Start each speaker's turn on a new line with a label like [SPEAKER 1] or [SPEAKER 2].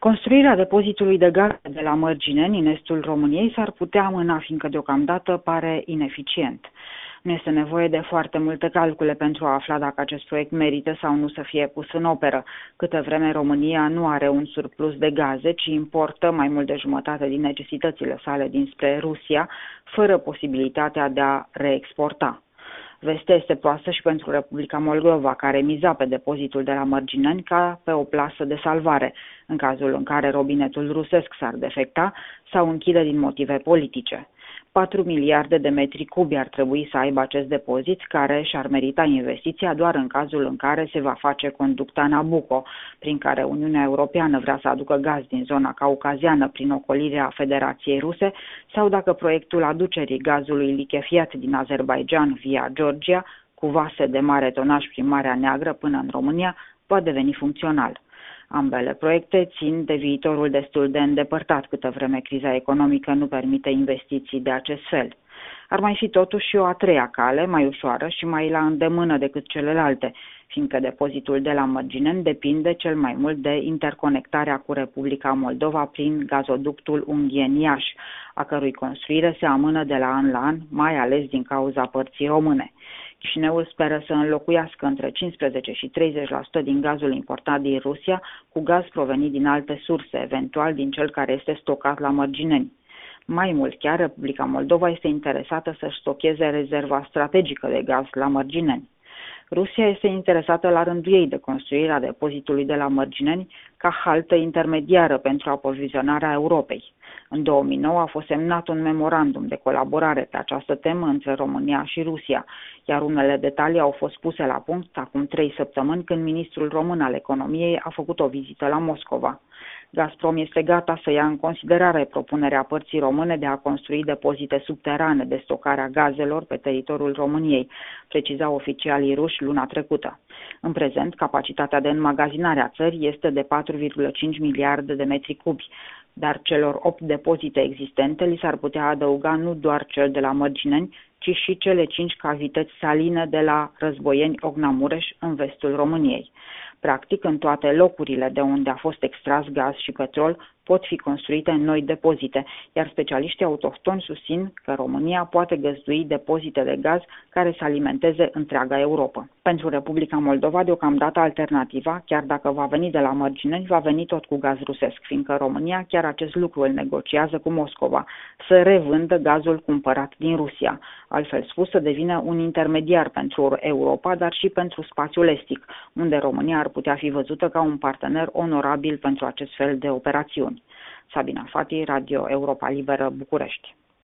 [SPEAKER 1] Construirea depozitului de gaze de la Mărgineni, în estul României, s-ar putea amâna, fiindcă deocamdată pare ineficient. Nu este nevoie de foarte multe calcule pentru a afla dacă acest proiect merită sau nu să fie pus în operă. Câtă vreme România nu are un surplus de gaze, ci importă mai mult de jumătate din necesitățile sale dinspre Rusia, fără posibilitatea de a reexporta. Vestea este proastă și pentru Republica Moldova, care miza pe depozitul de la Mărgineni ca pe o plasă de salvare, în cazul în care robinetul rusesc s-ar defecta sau închide din motive politice. 4 miliarde de metri cubi ar trebui să aibă acest depozit, care și-ar merita investiția doar în cazul în care se va face conducta Nabucco, prin care Uniunea Europeană vrea să aducă gaz din zona caucaziană prin ocolirea Federației Ruse, sau dacă proiectul aducerii gazului lichefiat din Azerbaidjan via Georgia, cu vase de mare tonaj prin Marea Neagră până în România, va deveni funcțional. Ambele proiecte țin de viitorul destul de îndepărtat, câtă vreme criza economică nu permite investiții de acest fel. Ar mai fi totuși o a treia cale, mai ușoară și mai la îndemână decât celelalte, fiindcă depozitul de la Mărgineni depinde cel mai mult de interconectarea cu Republica Moldova prin gazoductul Ungheni-Iași, a cărui construire se amână de la an, mai ales din cauza părții române. Chișinăul speră să înlocuiască între 15 și 30% din gazul importat din Rusia cu gaz provenit din alte surse, eventual din cel care este stocat la Mărgineni. Mai mult chiar, Republica Moldova este interesată să-și stocheze rezerva strategică de gaz la Mărgineni. Rusia este interesată la rândul ei de construirea depozitului de la Mărgineni ca haltă intermediară pentru aprovizionarea Europei. În 2009 a fost semnat un memorandum de colaborare pe această temă între România și Rusia, iar unele detalii au fost puse la punct acum 3 săptămâni, când ministrul român al economiei a făcut o vizită la Moscova. Gazprom este gata să ia în considerare propunerea părții române de a construi depozite subterane de stocare a gazelor pe teritoriul României, precizau oficialii ruși luna trecută. În prezent, capacitatea de înmagazinare a țării este de 4,5 miliarde de metri cubi, dar celor 8 depozite existente li s-ar putea adăuga nu doar cel de la Mărgineni, ci și cele 5 cavități saline de la Războieni-Ogna-Mureș, în vestul României. Practic, în toate locurile de unde a fost extras gaz și petrol pot fi construite noi depozite, iar specialiștii autohtoni susțin că România poate găzdui depozite de gaz care să alimenteze întreaga Europa. Pentru Republica Moldova, deocamdată alternativa, chiar dacă va veni de la Mărgineni, va veni tot cu gaz rusesc, fiindcă România chiar acest lucru îl negociază cu Moscova, să revândă gazul cumpărat din Rusia, altfel spus să devină un intermediar pentru Europa, dar și pentru spațiul estic, unde România ar putea fi văzută ca un partener onorabil pentru acest fel de operațiuni. Sabina Fati, Radio Europa Liberă, București.